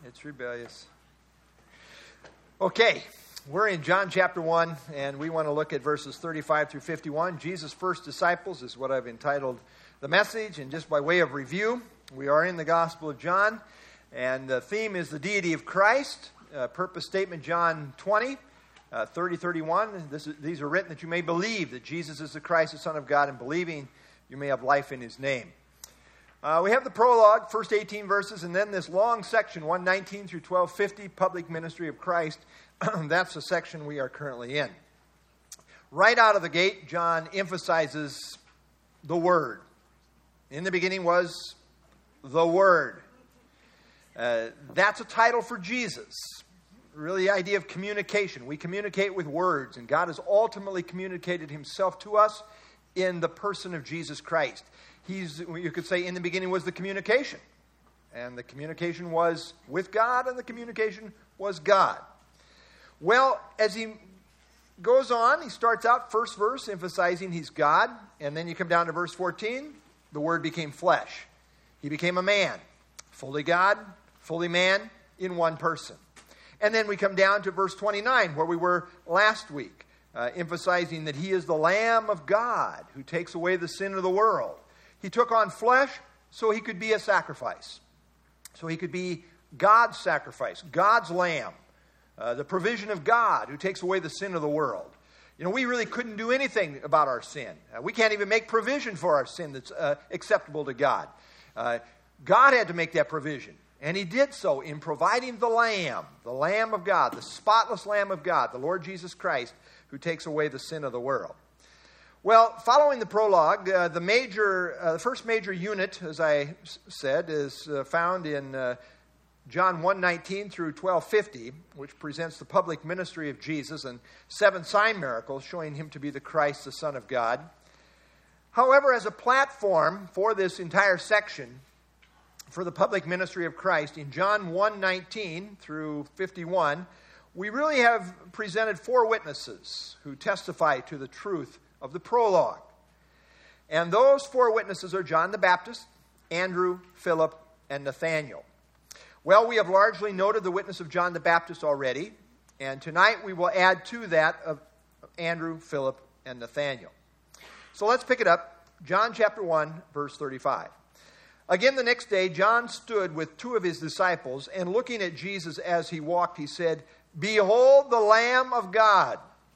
It's rebellious. Okay, we're in John chapter 1, and we want to look at verses 35 through 51. Jesus' first disciples is what I've entitled the message. And just by way of review, we are in the Gospel of John, and the theme is the deity of Christ. Purpose statement, John 20, 30, 31. These are written that you may believe that Jesus is the Christ, the Son of God, and believing you may have life in his name. We have the prologue, first 18 verses, and then this long section, 119 through 1250, public ministry of Christ. That's the section we are currently in. Right out of the gate, John emphasizes the Word. In the beginning was the Word. That's a title for Jesus. Really, the idea of communication. We communicate with words, and God has ultimately communicated himself to us in the person of Jesus Christ. You could say, in the beginning was the communication. And the communication was with God, and the communication was God. Well, as he goes on, he starts out, first verse, emphasizing he's God. And then you come down to verse 14, the Word became flesh. He became a man, fully God, fully man, in one person. And then we come down to verse 29, where we were last week, emphasizing that he is the Lamb of God who takes away the sin of the world. He took on flesh so he could be a sacrifice. So he could be God's sacrifice, God's lamb, the provision of God who takes away the sin of the world. You know, we really couldn't do anything about our sin. We can't even make provision for our sin that's acceptable to God. God had to make that provision. And he did so in providing the Lamb of God, the spotless Lamb of God, the Lord Jesus Christ, who takes away the sin of the world. Well, following the prologue, the first major unit, as I said, is found in John 1:19 through 12:50, which presents the public ministry of Jesus and 7 sign miracles showing him to be the Christ, the Son of God. However, as a platform for this entire section, for the public ministry of Christ, in John 1:19 through 51, we really have presented 4 witnesses who testify to the truth of the prologue. And those 4 witnesses are John the Baptist, Andrew, Philip, and Nathanael. Well, we have largely noted the witness of John the Baptist already, and tonight we will add to that of Andrew, Philip, and Nathanael. So let's pick it up. John chapter 1, verse 35. Again the next day, John stood with 2 of his disciples, and looking at Jesus as he walked, he said, "Behold the Lamb of God."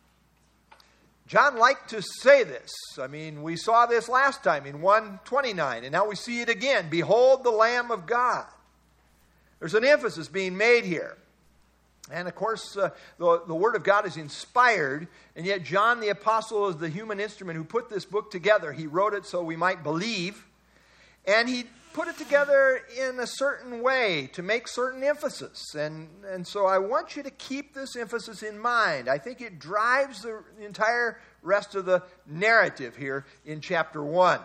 John liked to say this. I mean, we saw this last time in 1:29, and now we see it again. Behold the Lamb of God. There's an emphasis being made here. And of course, the Word of God is inspired, and yet John the Apostle is the human instrument who put this book together. He wrote it so we might believe, and he put it together in a certain way to make certain emphasis. And so I want you to keep this emphasis in mind. I think it drives the entire rest of the narrative here in chapter 1.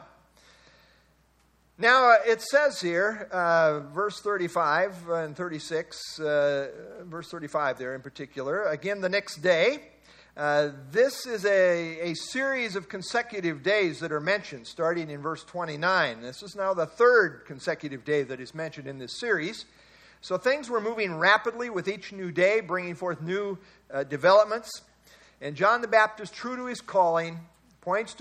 Now, it says here, verse 35 and 36, verse 35 there in particular, again the next day. This is a series of consecutive days that are mentioned, starting in verse 29. This is now the 3rd consecutive day that is mentioned in this series. So things were moving rapidly with each new day, bringing forth new developments. And John the Baptist, true to his calling, points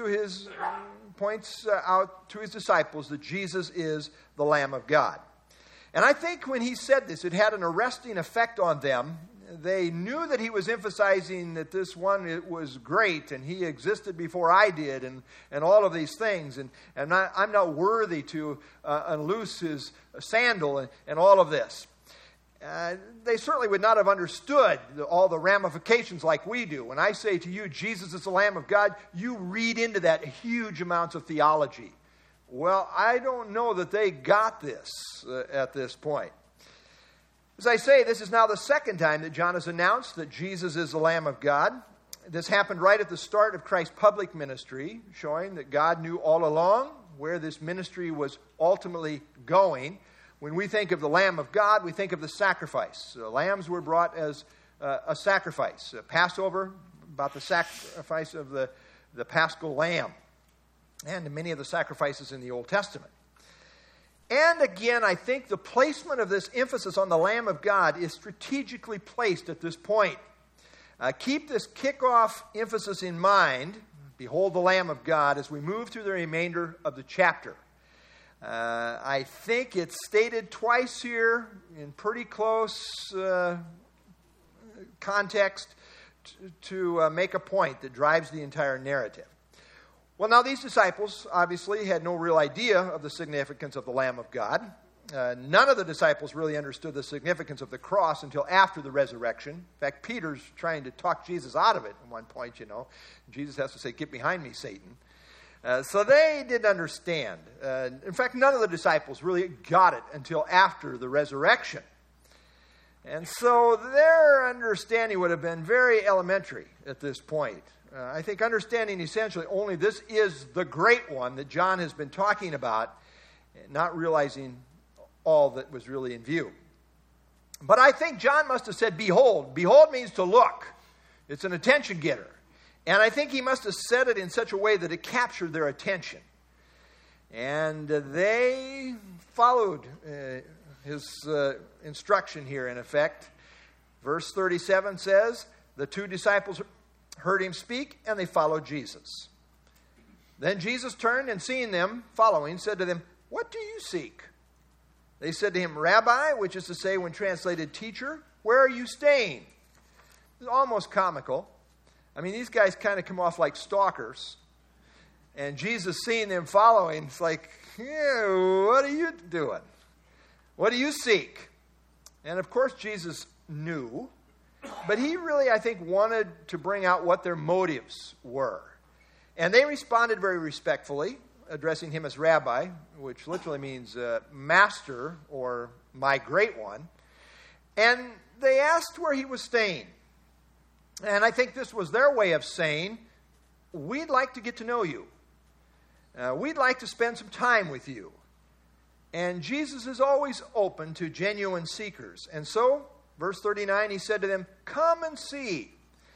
out to his disciples that Jesus is the Lamb of God. And I think when he said this, it had an arresting effect on them. They knew that he was emphasizing that this one was great and he existed before I did and all of these things. And I'm not worthy to unloose his sandal and all of this. They certainly would not have understood all the ramifications like we do. When I say to you, Jesus is the Lamb of God, you read into that huge amounts of theology. Well, I don't know that they got this at this point. As I say, this is now the 2nd time that John has announced that Jesus is the Lamb of God. This happened right at the start of Christ's public ministry, showing that God knew all along where this ministry was ultimately going. When we think of the Lamb of God, we think of the sacrifice. Lambs were brought as a sacrifice. Passover, about the sacrifice of the Paschal lamb, and many of the sacrifices in the Old Testament. And again, I think the placement of this emphasis on the Lamb of God is strategically placed at this point. Keep this kickoff emphasis in mind, behold the Lamb of God, as we move through the remainder of the chapter. I think it's stated twice here in pretty close context to make a point that drives the entire narrative. Well, now these disciples obviously had no real idea of the significance of the Lamb of God. None of the disciples really understood the significance of the cross until after the resurrection. In fact, Peter's trying to talk Jesus out of it at one point, Jesus has to say, "Get behind me, Satan." So they didn't understand. In fact, none of the disciples really got it until after the resurrection. And so their understanding would have been very elementary at this point. I think understanding essentially only this is the great one that John has been talking about, not realizing all that was really in view. But I think John must have said, "Behold." Behold means to look. It's an attention getter. And I think he must have said it in such a way that it captured their attention. And they followed his instruction here, in effect. Verse 37 says, the two disciples heard him speak, and they followed Jesus. Then Jesus turned and seeing them following, said to them, "What do you seek?" They said to him, "Rabbi," which is to say, when translated, "Teacher, where are you staying?" It's almost comical. I mean, these guys kind of come off like stalkers. And Jesus seeing them following, it's like, "Yeah, what are you doing? What do you seek?" And of course, Jesus knew. But he really, I think, wanted to bring out what their motives were. And they responded very respectfully, addressing him as Rabbi, which literally means master or my great one. And they asked where he was staying. And I think this was their way of saying, "We'd like to get to know you. We'd like to spend some time with you." And Jesus is always open to genuine seekers. And so, verse 39, he said to them, "Come and see."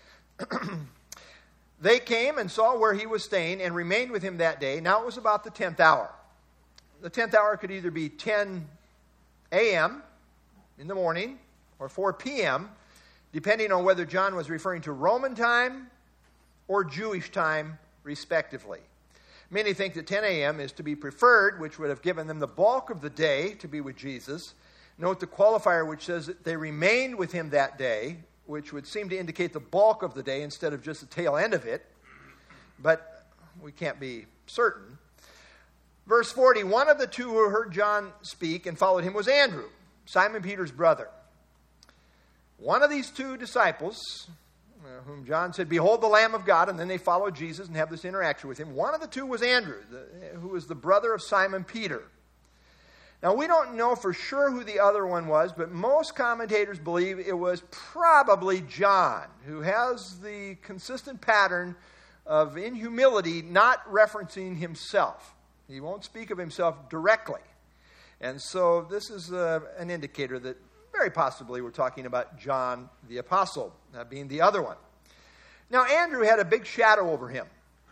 They came and saw where he was staying and remained with him that day. Now it was about the 10th hour. The 10th hour could either be 10 a.m. in the morning or 4 p.m., depending on whether John was referring to Roman time or Jewish time, respectively. Many think that 10 a.m. is to be preferred, which would have given them the bulk of the day to be with Jesus. Note the qualifier which says that they remained with him that day, which would seem to indicate the bulk of the day instead of just the tail end of it. But we can't be certain. Verse 40, one of the two who heard John speak and followed him was Andrew, Simon Peter's brother. One of these two disciples, whom John said, "Behold the Lamb of God," and then they followed Jesus and have this interaction with him. One of the two was Andrew, who was the brother of Simon Peter. Now, we don't know for sure who the other one was, but most commentators believe it was probably John, who has the consistent pattern of, in humility, not referencing himself. He won't speak of himself directly. And so this is an indicator that very possibly we're talking about John the Apostle, being the other one. Now, Andrew had a big shadow over him.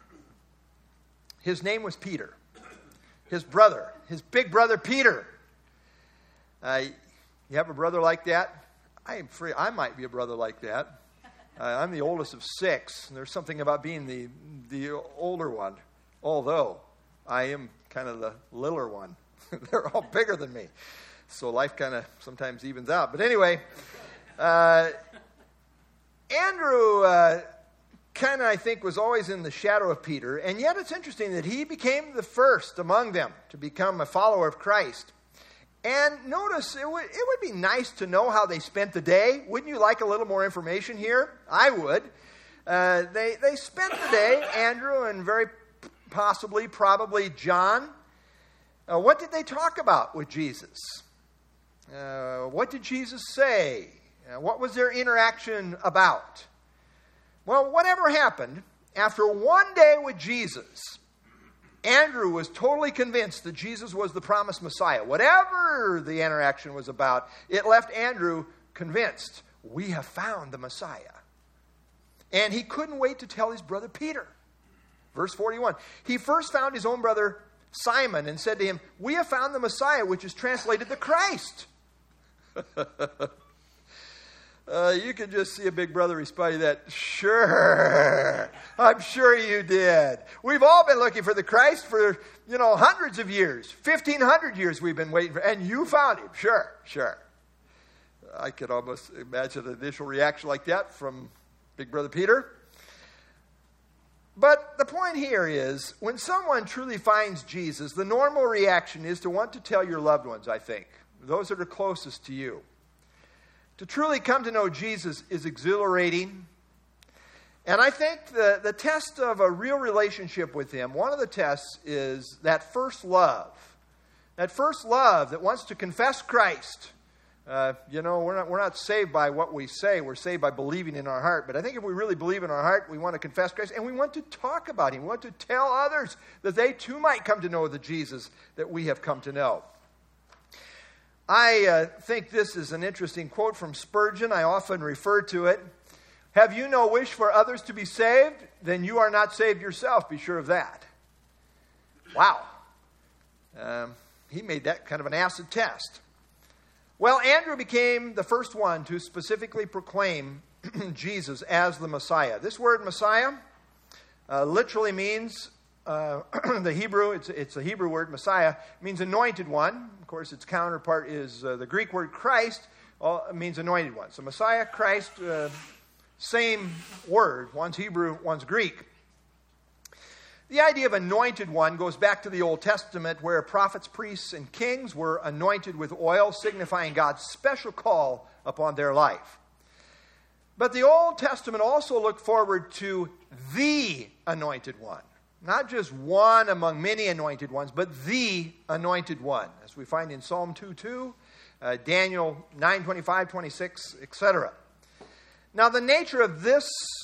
His name was Peter. His brother, his big brother Peter. You have a brother like that? I might be a brother like that. I'm the oldest of 6, and there's something about being the older one, although I am kind of the littler one. They're all bigger than me, so life kind of sometimes evens out. But anyway, Andrew kind of, I think, was always in the shadow of Peter, and yet it's interesting that he became the first among them to become a follower of Christ. And notice, it would be nice to know how they spent the day. Wouldn't you like a little more information here? I would. They spent the day, Andrew and very possibly, probably John. What did they talk about with Jesus? What did Jesus say? What was their interaction about? Well, whatever happened, after one day with Jesus, Andrew was totally convinced that Jesus was the promised Messiah. Whatever the interaction was about, it left Andrew convinced, we have found the Messiah. And he couldn't wait to tell his brother Peter. Verse 41, he first found his own brother Simon and said to him, "We have found the Messiah," which is translated the Christ. You can just see a big brother respond to that. Sure. I'm sure you did. We've all been looking for the Christ for, hundreds of years. 1,500 years we've been waiting for, and you found him. Sure. I could almost imagine an initial reaction like that from Big Brother Peter. But the point here is, when someone truly finds Jesus, the normal reaction is to want to tell your loved ones, I think, those that are closest to you. To truly come to know Jesus is exhilarating. And I think the test of a real relationship with him, one of the tests is that first love. That first love that wants to confess Christ. We're not saved by what we say. We're saved by believing in our heart. But I think if we really believe in our heart, we want to confess Christ. And we want to talk about him. We want to tell others that they too might come to know the Jesus that we have come to know. I think this is an interesting quote from Spurgeon. I often refer to it. "Have you no wish for others to be saved? Then you are not saved yourself. Be sure of that." Wow. He made that kind of an acid test. Well, Andrew became the first one to specifically proclaim Jesus as the Messiah. This word Messiah literally means, the Hebrew, it's a Hebrew word, Messiah, means anointed one. Of course, its counterpart is the Greek word Christ, means anointed one. So Messiah, Christ, same word. One's Hebrew, one's Greek. The idea of anointed one goes back to the Old Testament, where prophets, priests, and kings were anointed with oil, signifying God's special call upon their life. But the Old Testament also looked forward to the anointed one. Not just one among many anointed ones, but the anointed one, as we find in Psalm 2:2, Daniel 9:25, 26, etc. Now, the nature of this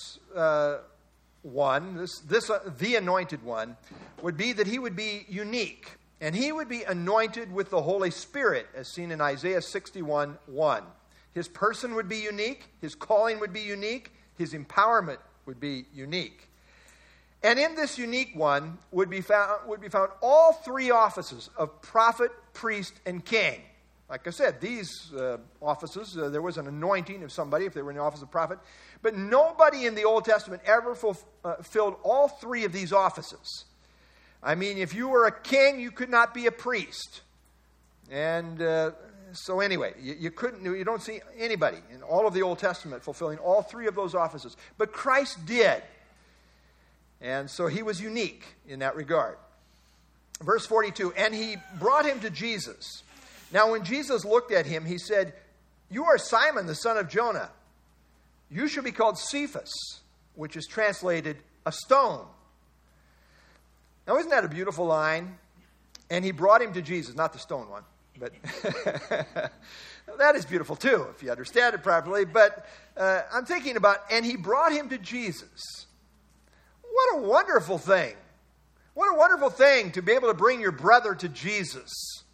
one, the anointed one, would be that he would be unique, and he would be anointed with the Holy Spirit, as seen in Isaiah 61:1. His person would be unique, his calling would be unique, his empowerment would be unique. And in this unique one would be found all three offices of prophet, priest, and king. Like I said, these offices, there was an anointing of somebody if they were in the office of prophet. But nobody in the Old Testament ever fulfilled all three of these offices. I mean, if you were a king, you could not be a priest. And so anyway, you don't see anybody in all of the Old Testament fulfilling all three of those offices. But Christ did. And so he was unique in that regard. Verse 42, "And he brought him to Jesus. Now when Jesus looked at him, he said, 'You are Simon, the son of Jonah. You shall be called Cephas,' which is translated a stone." Now isn't that a beautiful line? And he brought him to Jesus, not the stone one, but that is beautiful too, if you understand it properly. But I'm thinking about, and he brought him to Jesus. What a wonderful thing. What a wonderful thing to be able to bring your brother to Jesus.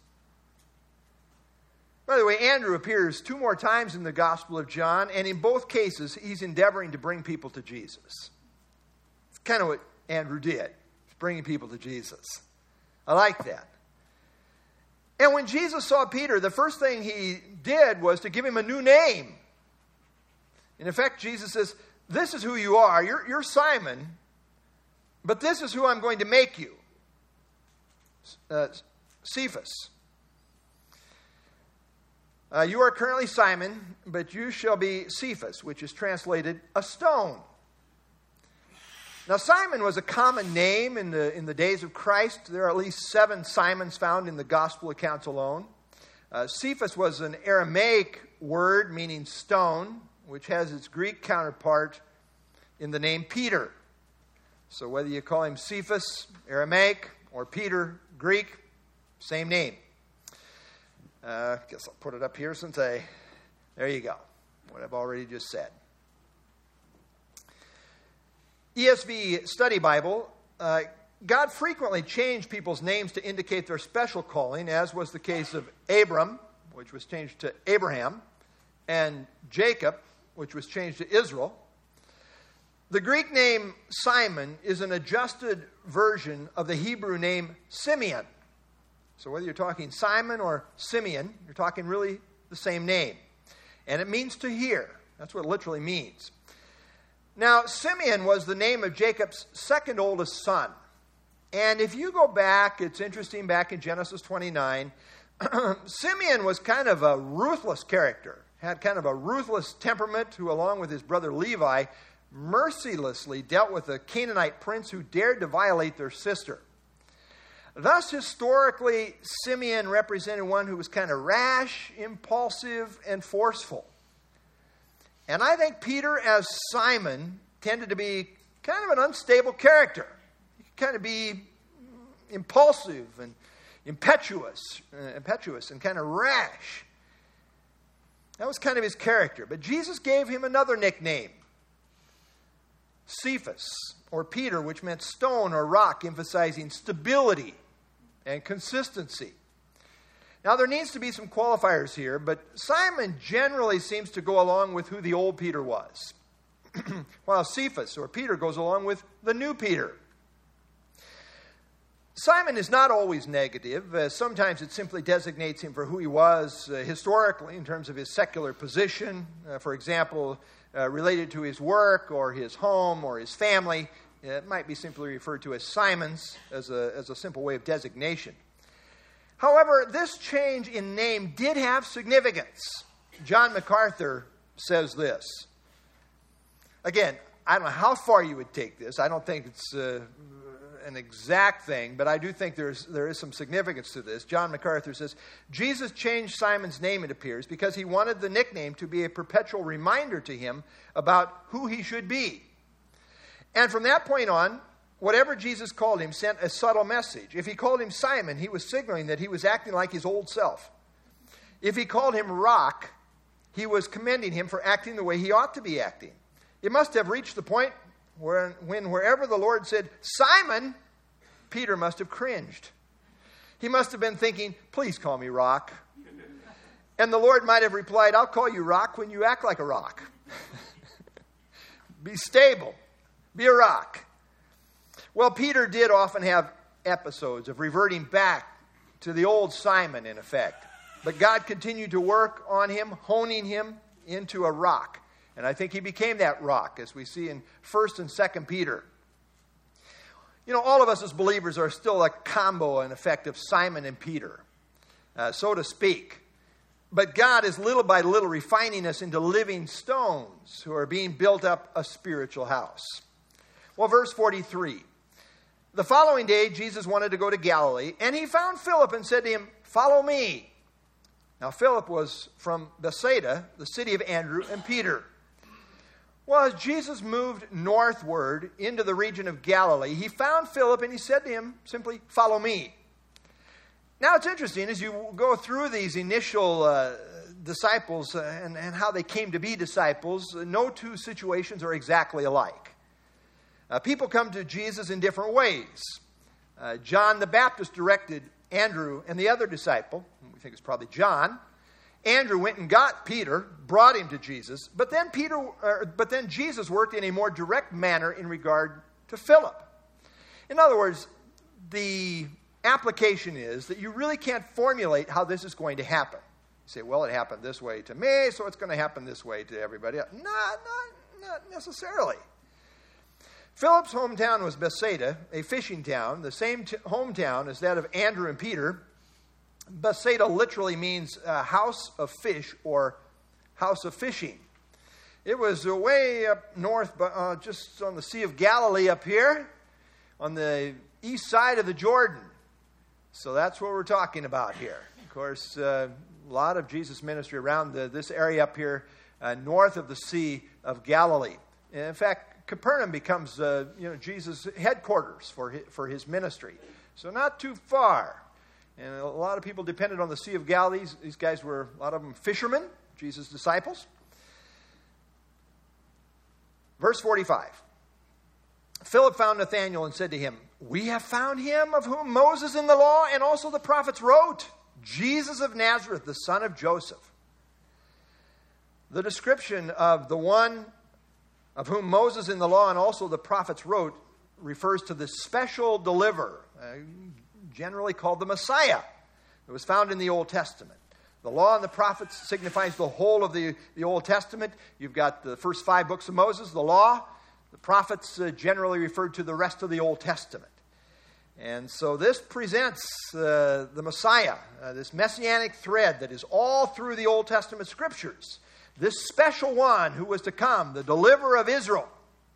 By the way, Andrew appears 2 more times in the Gospel of John, and in both cases, he's endeavoring to bring people to Jesus. It's kind of what Andrew did, bringing people to Jesus. I like that. And when Jesus saw Peter, the first thing he did was to give him a new name. In effect, Jesus says, "This is who you are. You're Simon, but this is who I'm going to make you. Cephas. You are currently Simon, but you shall be Cephas," which is translated a stone. Now, Simon was a common name in the days of Christ. There are at least 7 Simons found in the gospel accounts alone. Cephas was an Aramaic word meaning stone, which has its Greek counterpart in the name Peter. So whether you call him Cephas, Aramaic, or Peter, Greek, same name. Guess I'll put it up here since there you go, what I've already just said. ESV Study Bible, God frequently changed people's names to indicate their special calling, as was the case of Abram, which was changed to Abraham, and Jacob, which was changed to Israel. The Greek name Simon is an adjusted version of the Hebrew name Simeon. So whether you're talking Simon or Simeon, you're talking really the same name. And it means to hear. That's what it literally means. Now, Simeon was the name of Jacob's second oldest son. And if you go back, it's interesting, back in Genesis 29, Simeon was kind of a ruthless character, had kind of a ruthless temperament who, along with his brother Levi, mercilessly dealt with a Canaanite prince who dared to violate their sister. Thus, historically, Simeon represented one who was kind of rash, impulsive, and forceful. And I think Peter, as Simon, tended to be kind of an unstable character. He could kind of be impulsive and impetuous and kind of rash. That was kind of his character. But Jesus gave him another nickname, Cephas, or Peter, which meant stone or rock, emphasizing stability and consistency. Now, there needs to be some qualifiers here, but Simon generally seems to go along with who the old Peter was, while Cephas, or Peter, goes along with the new Peter. Simon is not always negative. Sometimes it simply designates him for who he was historically in terms of his secular position, for example, related to his work or his home or his family. It might be simply referred to as Simon's as a simple way of designation. However, this change in name did have significance. John MacArthur says this. Again, I don't know how far you would take this. I don't think it's an exact thing, but I do think there is some significance to this. John MacArthur says, Jesus changed Simon's name, it appears, because he wanted the nickname to be a perpetual reminder to him about who he should be. And from that point on, whatever Jesus called him sent a subtle message. If he called him Simon, he was signaling that he was acting like his old self. If he called him Rock, he was commending him for acting the way he ought to be acting. It must have reached the point when wherever the Lord said, Simon, Peter must have cringed. He must have been thinking, please call me Rock. And the Lord might have replied, I'll call you Rock when you act like a rock. Be stable. Be a rock. Well, Peter did often have episodes of reverting back to the old Simon, in effect. But God continued to work on him, honing him into a rock. And I think he became that rock, as we see in 1 and 2 Peter. You know, all of us as believers are still a combo, in effect, of Simon and Peter, so to speak. But God is little by little refining us into living stones who are being built up a spiritual house. Well, verse 43. The following day, Jesus wanted to go to Galilee, and he found Philip and said to him, follow me. Now, Philip was from Bethsaida, the city of Andrew and Peter. Well, as Jesus moved northward into the region of Galilee, he found Philip and he said to him simply, follow me. Now, it's interesting, as you go through these initial disciples and how they came to be disciples, no two situations are exactly alike. People come to Jesus in different ways. John the Baptist directed Andrew and the other disciple, we think it's probably John. Andrew went and got Peter, brought him to Jesus, but then Jesus worked in a more direct manner in regard to Philip. In other words, the application is that you really can't formulate how this is going to happen. You say, well, it happened this way to me, so it's going to happen this way to everybody else. Not necessarily. Philip's hometown was Bethsaida, a fishing town, the same hometown as that of Andrew and Peter. Bethsaida literally means house of fish or house of fishing. It was way up north, just on the Sea of Galilee up here, on the east side of the Jordan. So that's what we're talking about here. Of course, a lot of Jesus' ministry around this area up here, north of the Sea of Galilee. In fact, Capernaum becomes Jesus' headquarters for his ministry. So not too far. And a lot of people depended on the Sea of Galilee. These guys were, a lot of them, fishermen, Jesus' disciples. Verse 45. Philip found Nathanael and said to him, we have found him of whom Moses in the law and also the prophets wrote, Jesus of Nazareth, the son of Joseph. The description of the one of whom Moses in the law and also the prophets wrote, refers to the special deliverer, generally called the Messiah. It was found in the Old Testament. The law and the prophets signifies the whole of the Old Testament. You've got the first 5 books of Moses, the law. The prophets generally referred to the rest of the Old Testament. And so this presents the Messiah, this messianic thread that is all through the Old Testament scriptures. This special one who was to come, the deliverer of Israel.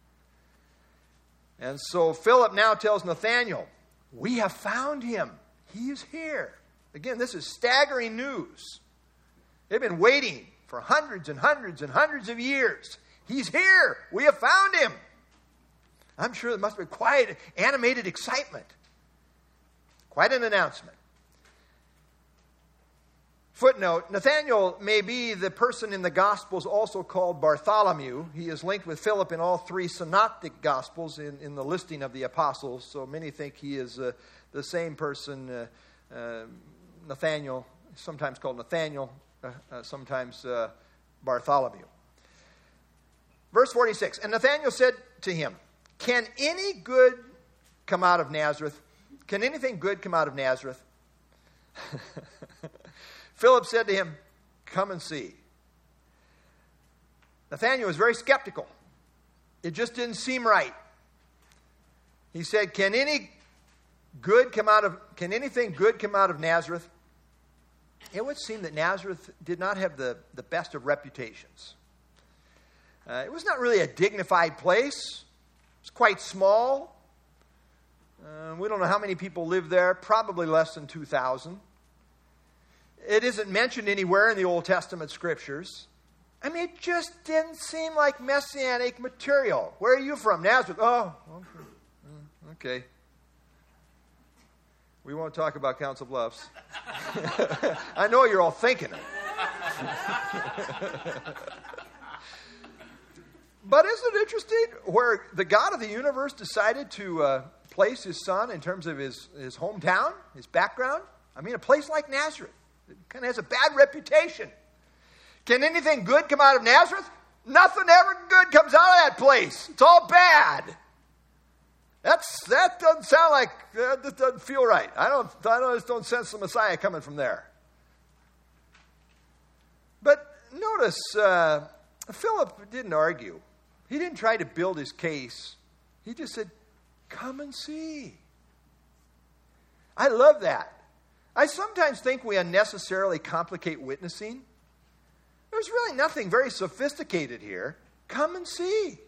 And so Philip now tells Nathanael, we have found him. He is here. Again, this is staggering news. They've been waiting for hundreds and hundreds and hundreds of years. He's here. We have found him. I'm sure there must be quite animated excitement. Quite an announcement. Footnote, Nathanael may be the person in the Gospels also called Bartholomew. He is linked with Philip in all 3 synoptic Gospels in the listing of the apostles. So many think he is the same person, Nathanael, sometimes called Nathanael, sometimes Bartholomew. Verse 46, and Nathanael said to him, can any good come out of Nazareth? Can anything good come out of Nazareth? Philip said to him, come and see. Nathanael was very skeptical. It just didn't seem right. He said, can anything good come out of Nazareth? It would seem that Nazareth did not have the best of reputations. It was not really a dignified place. It was quite small. We don't know how many people lived there, probably less than 2,000. It isn't mentioned anywhere in the Old Testament scriptures. I mean, it just didn't seem like messianic material. Where are you from? Nazareth. Oh, okay. We won't talk about Council Bluffs. I know you're all thinking it. But isn't it interesting where the God of the universe decided to place his son in terms of his hometown, his background? I mean, a place like Nazareth. It kind of has a bad reputation. Can anything good come out of Nazareth? Nothing ever good comes out of that place. It's all bad. That doesn't sound like, that doesn't feel right. I just don't sense the Messiah coming from there. But notice, Philip didn't argue. He didn't try to build his case. He just said, come and see. I love that. I sometimes think we unnecessarily complicate witnessing. There's really nothing very sophisticated here. Come and see.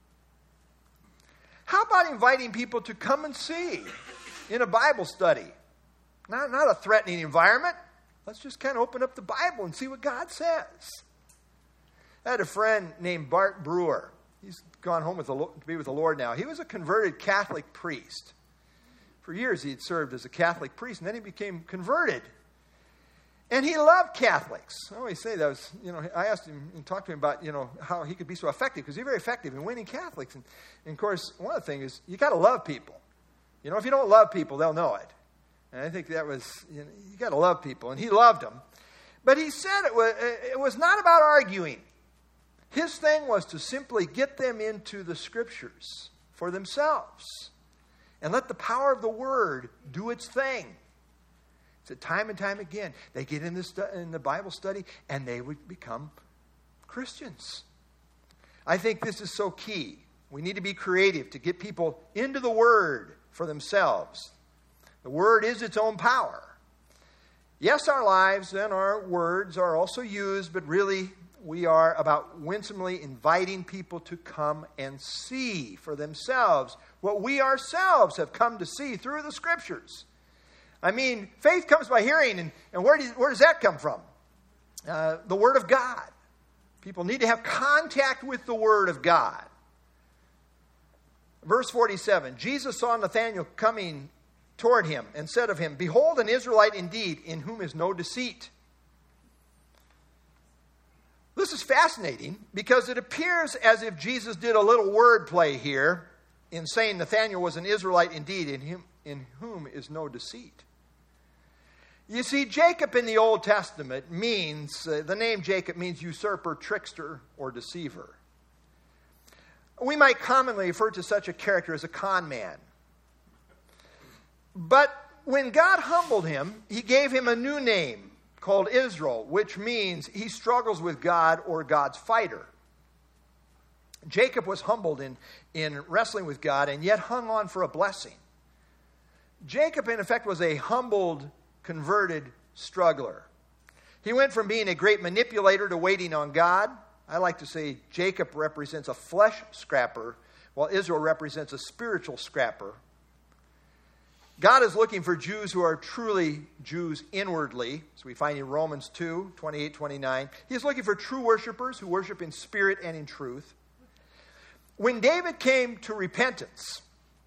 How about inviting people to come and see in a Bible study? Not a threatening environment. Let's just kind of open up the Bible and see what God says. I had a friend named Bart Brewer. He's gone home to be with the Lord now. He was a converted Catholic priest. For years he had served as a Catholic priest, and then he became converted. And he loved Catholics. I always say that was, I asked him and talked to him about, how he could be so effective, because he's very effective in winning Catholics. And of course, one of the things is you got to love people. If you don't love people, they'll know it. And I think that was, you got to love people. And he loved them. But he said it was not about arguing. His thing was to simply get them into the scriptures for themselves and let the power of the word do its thing. He said time and time again, they get in the Bible study and they would become Christians. I think this is so key. We need to be creative to get people into the word for themselves. The word is its own power. Yes, our lives and our words are also used, but really we are about winsomely inviting people to come and see for themselves what we ourselves have come to see through the scriptures. I mean, faith comes by hearing, and where does that come from? The Word of God. People need to have contact with the Word of God. Verse 47, Jesus saw Nathanael coming toward him and said of him, behold, an Israelite indeed, in whom is no deceit. This is fascinating because it appears as if Jesus did a little wordplay here in saying Nathanael was an Israelite indeed, in whom is no deceit. You see, Jacob in the Old Testament means, the name Jacob means usurper, trickster, or deceiver. We might commonly refer to such a character as a con man. But when God humbled him, he gave him a new name called Israel, which means he struggles with God or God's fighter. Jacob was humbled in wrestling with God and yet hung on for a blessing. Jacob, in effect, was a humbled, converted struggler. He went from being a great manipulator to waiting on God. I like to say Jacob represents a flesh scrapper, while Israel represents a spiritual scrapper. God is looking for Jews who are truly Jews inwardly, as we find in Romans 2, 28, 29. He is looking for true worshipers who worship in spirit and in truth. When David came to repentance,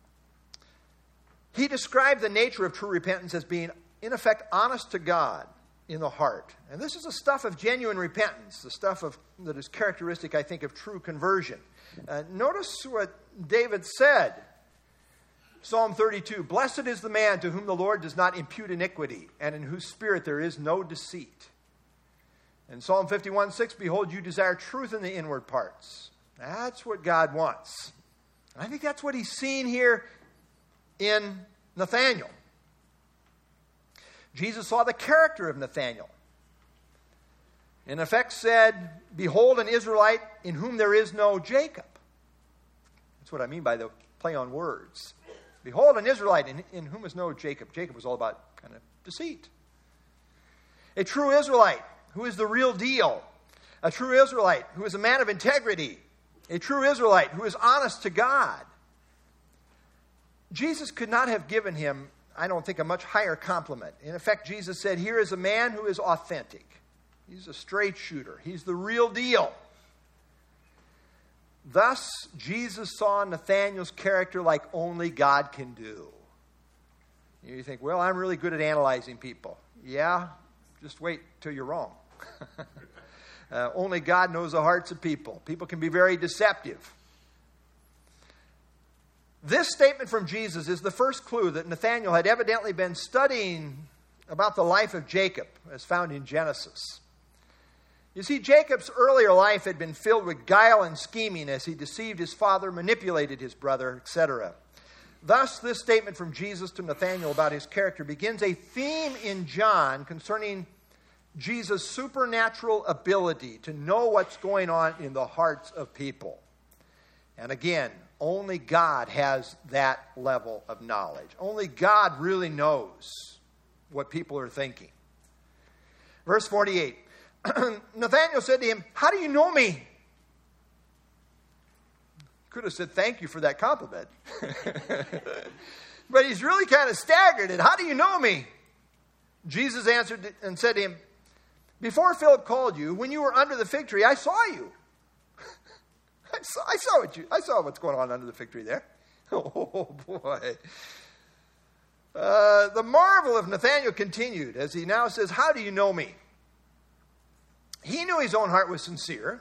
he described the nature of true repentance as being, in effect, honest to God in the heart. And this is the stuff of genuine repentance, the stuff that is characteristic, I think, of true conversion. Notice what David said. Psalm 32, "Blessed is the man to whom the Lord does not impute iniquity, and in whose spirit there is no deceit." And Psalm 51:6, "Behold, you desire truth in the inward parts." That's what God wants. I think that's what he's seeing here in Nathanael. Jesus saw the character of Nathanael. In effect said, "Behold an Israelite in whom there is no Jacob." That's what I mean by the play on words. Behold an Israelite in whom is no Jacob. Jacob was all about kind of deceit. A true Israelite who is the real deal. A true Israelite who is a man of integrity. A true Israelite who is honest to God. Jesus could not have given him, I don't think, a much higher compliment. In effect, Jesus said, here is a man who is authentic. He's a straight shooter. He's the real deal. Thus, Jesus saw Nathanael's character like only God can do. You think, well, I'm really good at analyzing people. Yeah, just wait till you're wrong. Only God knows the hearts of people. People can be very deceptive. This statement from Jesus is the first clue that Nathanael had evidently been studying about the life of Jacob, as found in Genesis. You see, Jacob's earlier life had been filled with guile and scheming as he deceived his father, manipulated his brother, etc. Thus, this statement from Jesus to Nathanael about his character begins a theme in John concerning Jesus' supernatural ability to know what's going on in the hearts of people. And again, only God has that level of knowledge. Only God really knows what people are thinking. Verse 48. Nathanael said to him, "How do you know me?" Could have said thank you for that compliment. But he's really kind of staggered at, "How do you know me?" Jesus answered and said to him, "Before Philip called you, when you were under the fig tree, I saw you." I saw what's going on under the fig tree there. Oh, boy. The marvel of Nathanael continued as he now says, "How do you know me?" He knew his own heart was sincere.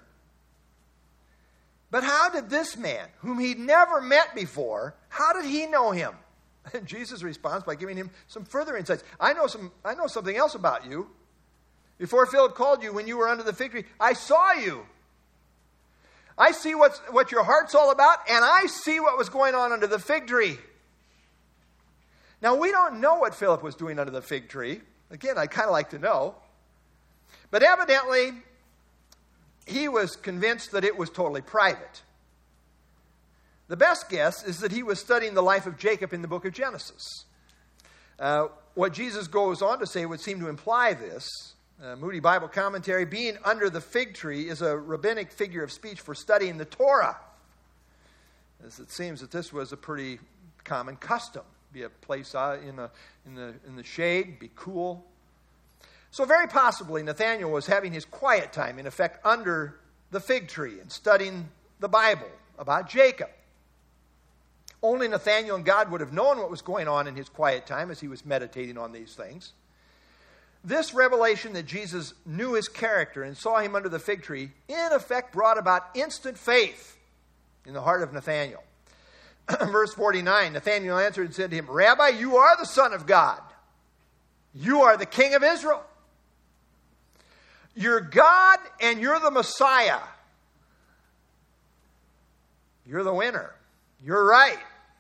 But how did this man, whom he'd never met before, how did he know him? And Jesus responds by giving him some further insights. I know something else about you. Before Philip called you when you were under the fig tree, I saw you. I see what your heart's all about, and I see what was going on under the fig tree. Now, we don't know what Philip was doing under the fig tree. Again, I'd kind of like to know. But evidently, he was convinced that it was totally private. The best guess is that he was studying the life of Jacob in the book of Genesis. What Jesus goes on to say would seem to imply this. Moody Bible Commentary, being under the fig tree is a rabbinic figure of speech for studying the Torah. As it seems that this was a pretty common custom. Be a place in the shade, be cool. So very possibly Nathanael was having his quiet time, in effect, under the fig tree and studying the Bible about Jacob. Only Nathanael and God would have known what was going on in his quiet time as he was meditating on these things. This revelation that Jesus knew his character and saw him under the fig tree, in effect, brought about instant faith in the heart of Nathanael. Verse 49, Nathanael answered and said to him, "Rabbi, you are the Son of God. You are the King of Israel. You're God and you're the Messiah." You're the winner. You're right.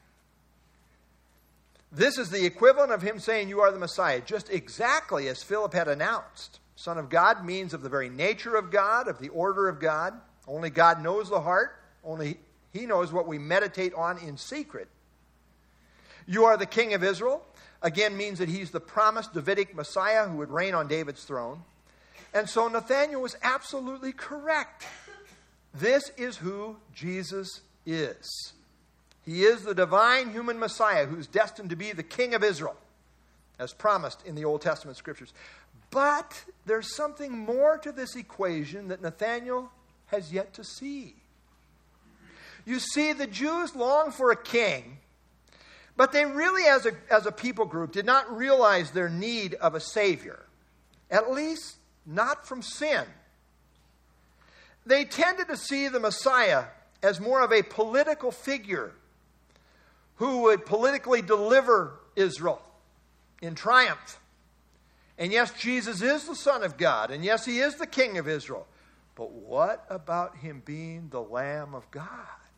This is the equivalent of him saying, you are the Messiah, just exactly as Philip had announced. Son of God means of the very nature of God, of the order of God. Only God knows the heart. Only he knows what we meditate on in secret. You are the King of Israel. Again, means that he's the promised Davidic Messiah who would reign on David's throne. And so Nathanael was absolutely correct. This is who Jesus is. He is the divine human Messiah who's destined to be the King of Israel, as promised in the Old Testament scriptures. But there's something more to this equation that Nathanael has yet to see. You see, the Jews long for a king, but they really, as a people group, did not realize their need of a Savior, at least not from sin. They tended to see the Messiah as more of a political figure who would politically deliver Israel in triumph. And yes, Jesus is the Son of God, and yes, he is the King of Israel. But what about him being the Lamb of God?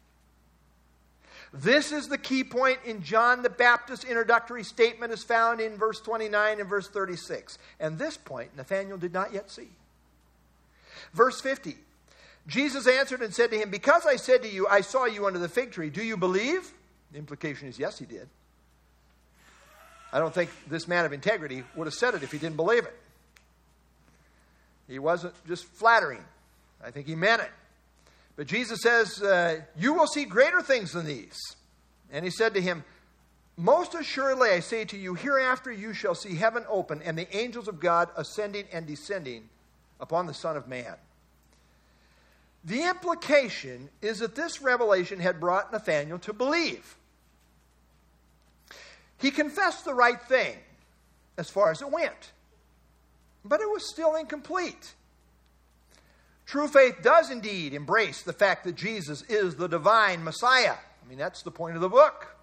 This is the key point in John the Baptist's introductory statement as found in verse 29 and verse 36. And this point Nathanael did not yet see. Verse 50. Jesus answered and said to him, because I said to you, I saw you under the fig tree, do you believe? The implication is yes, he did. I don't think this man of integrity would have said it if he didn't believe it. He wasn't just flattering. I think he meant it. But Jesus says, you will see greater things than these. And he said to him, most assuredly I say to you, hereafter you shall see heaven open and the angels of God ascending and descending upon the Son of Man. The implication is that this revelation had brought Nathanael to believe. He confessed the right thing as far as it went, but it was still incomplete. True faith does indeed embrace the fact that Jesus is the divine Messiah. I mean, that's the point of the book.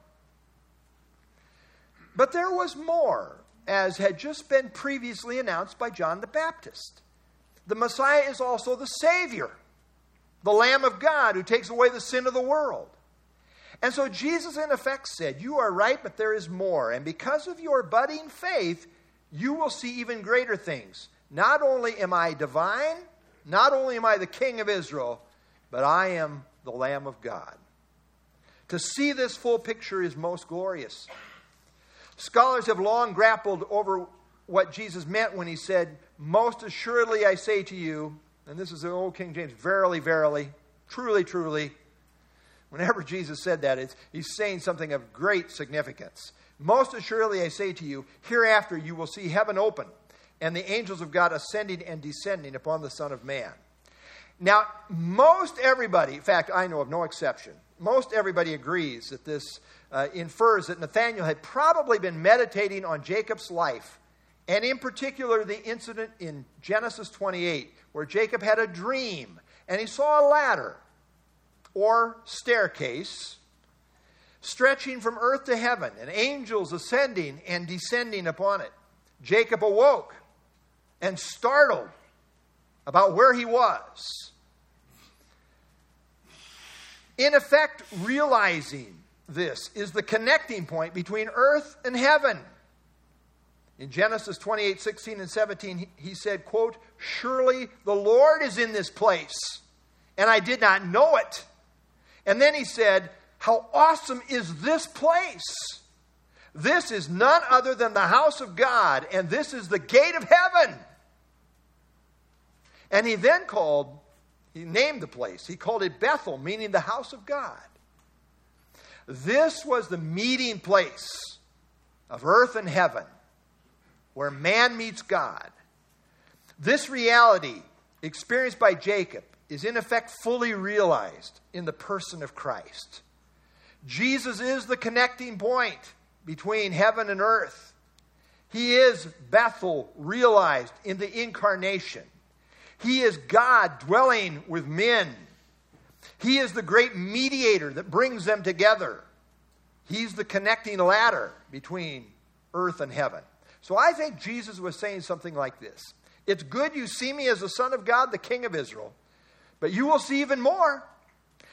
But there was more, as had just been previously announced by John the Baptist. The Messiah is also the Savior, the Lamb of God who takes away the sin of the world. And so Jesus in effect said, you are right, but there is more. And because of your budding faith, you will see even greater things. Not only am I divine, not only am I the King of Israel, but I am the Lamb of God. To see this full picture is most glorious. Scholars have long grappled over what Jesus meant when he said, most assuredly I say to you, and this is the old King James, verily, verily, truly, truly. Whenever Jesus said that, he's saying something of great significance. Most assuredly I say to you, hereafter you will see heaven open, and the angels of God ascending and descending upon the Son of Man. Now, most everybody, in fact, I know of no exception, most everybody agrees that this infers that Nathanael had probably been meditating on Jacob's life, and in particular the incident in Genesis 28, where Jacob had a dream, and he saw a ladder, or staircase, stretching from earth to heaven, and angels ascending and descending upon it. Jacob awoke and startled about where he was. In effect, realizing this is the connecting point between earth and heaven. In Genesis 28, 16 and 17, he said, quote, surely the Lord is in this place, and I did not know it. And then he said, how awesome is this place? This is none other than the house of God, and this is the gate of heaven. And he then he named the place. He called it Bethel, meaning the house of God. This was the meeting place of earth and heaven, where man meets God. This reality, experienced by Jacob, is in effect fully realized in the person of Christ. Jesus is the connecting point between heaven and earth. He is Bethel realized in the incarnation. He is God dwelling with men. He is the great mediator that brings them together. He's the connecting ladder between earth and heaven. So I think Jesus was saying something like this. It's good you see me as the Son of God, the King of Israel, but you will see even more.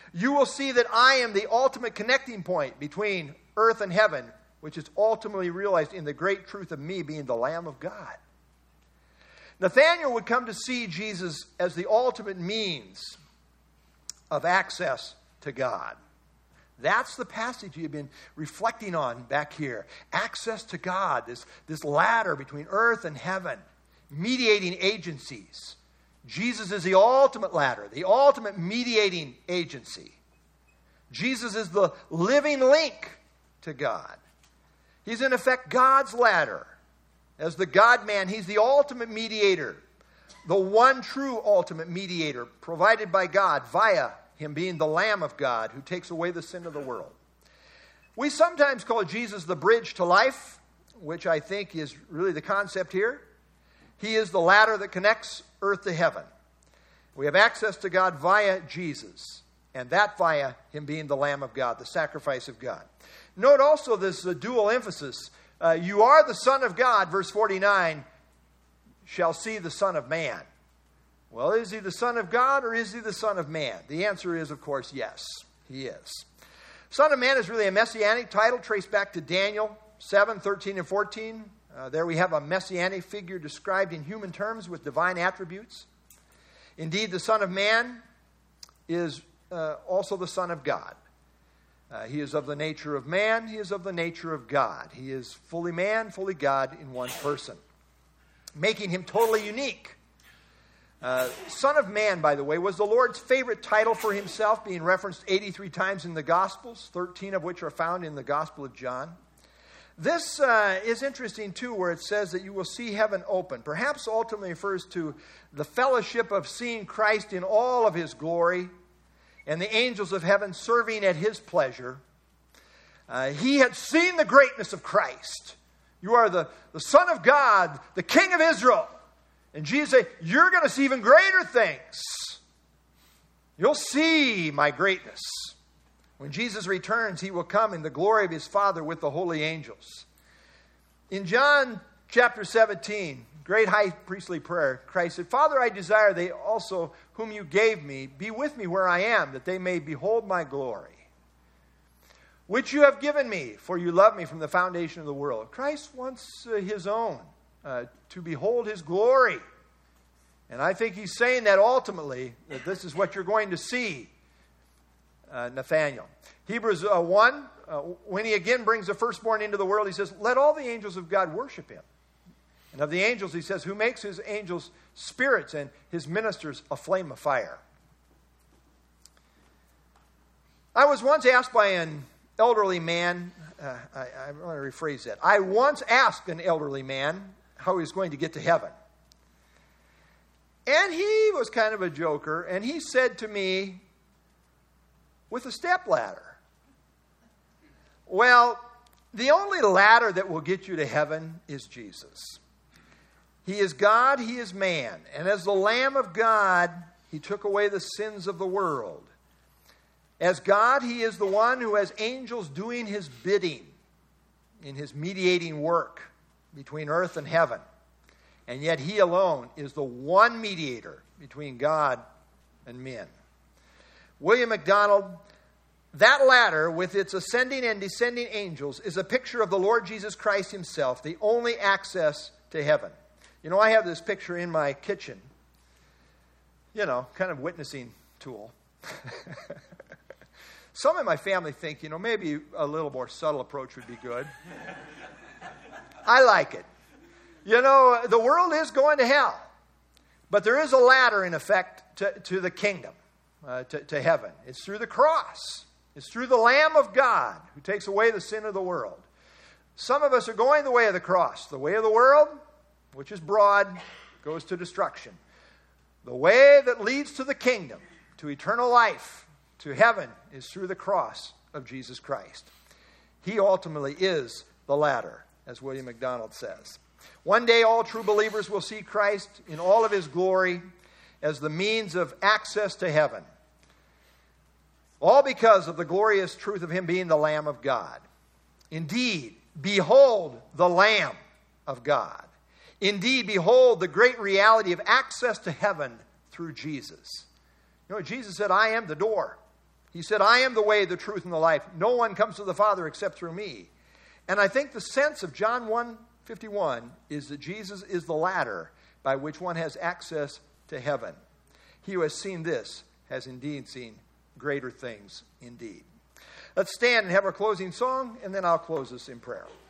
You will see that I am the ultimate connecting point between earth and heaven, which is ultimately realized in the great truth of me being the Lamb of God. Nathanael would come to see Jesus as the ultimate means of access to God. That's the passage you've been reflecting on back here. Access to God, this ladder between earth and heaven, mediating agencies. Jesus is the ultimate ladder, the ultimate mediating agency. Jesus is the living link to God. He's in effect God's ladder. As the God-man, he's the ultimate mediator, the one true ultimate mediator provided by God via him being the Lamb of God who takes away the sin of the world. We sometimes call Jesus the bridge to life, which I think is really the concept here. He is the ladder that connects earth to heaven. We have access to God via Jesus, and that via him being the Lamb of God, the sacrifice of God. Note also this dual emphasis. You are the Son of God, verse 49, shall see the Son of Man. Well, is he the Son of God or is he the Son of Man? The answer is, of course, yes, he is. Son of Man is really a messianic title traced back to Daniel 7, 13, and 14. There we have a messianic figure described in human terms with divine attributes. Indeed, the Son of Man is also the Son of God. He is of the nature of man. He is of the nature of God. He is fully man, fully God in one person, making him totally unique. Son of Man, by the way, was the Lord's favorite title for himself, being referenced 83 times in the Gospels, 13 of which are found in the Gospel of John. This is interesting, too, where it says that you will see heaven open. Perhaps ultimately refers to the fellowship of seeing Christ in all of his glory and the angels of heaven serving at his pleasure. He had seen the greatness of Christ. You are the Son of God, the King of Israel. And Jesus said, you're going to see even greater things. You'll see my greatness. When Jesus returns, he will come in the glory of his Father with the holy angels. In John chapter 17, great high priestly prayer, Christ said, Father, I desire they also whom you gave me be with me where I am, that they may behold my glory, which you have given me, for you love me from the foundation of the world. Christ wants his own to behold his glory. And I think he's saying that ultimately, that this is what you're going to see, Nathanael. Hebrews 1, when he again brings the firstborn into the world, he says, let all the angels of God worship him. And of the angels, he says, who makes his angels spirits and his ministers a flame of fire. I was once asked by an elderly man, I want to rephrase that. I once asked an elderly man how he was going to get to heaven. And he was kind of a joker, and he said to me, with a stepladder. Well, the only ladder that will get you to heaven is Jesus. He is God, he is man. And as the Lamb of God, he took away the sins of the world. As God, he is the one who has angels doing his bidding in his mediating work between earth and heaven. And yet he alone is the one mediator between God and men. William MacDonald, that ladder with its ascending and descending angels is a picture of the Lord Jesus Christ himself, the only access to heaven. You know, I have this picture in my kitchen. You know, kind of witnessing tool. Some in my family think, you know, maybe a little more subtle approach would be good. I like it. You know, the world is going to hell. But there is a ladder, in effect, to the kingdom, to heaven. It's through the cross. It's through the Lamb of God who takes away the sin of the world. Some of us are going the way of the cross. The way of the world, which is broad, goes to destruction. The way that leads to the kingdom, to eternal life, to heaven, is through the cross of Jesus Christ. He ultimately is the ladder, as William MacDonald says. One day all true believers will see Christ in all of his glory as the means of access to heaven. All because of the glorious truth of him being the Lamb of God. Indeed, behold the Lamb of God. Indeed, behold the great reality of access to heaven through Jesus. You know, Jesus said, I am the door. He said, I am the way, the truth, and the life. No one comes to the Father except through me. And I think the sense of John 1:51 is that Jesus is the ladder by which one has access to heaven. He who has seen this has indeed seen greater things indeed. Let's stand and have our closing song, and then I'll close us in prayer.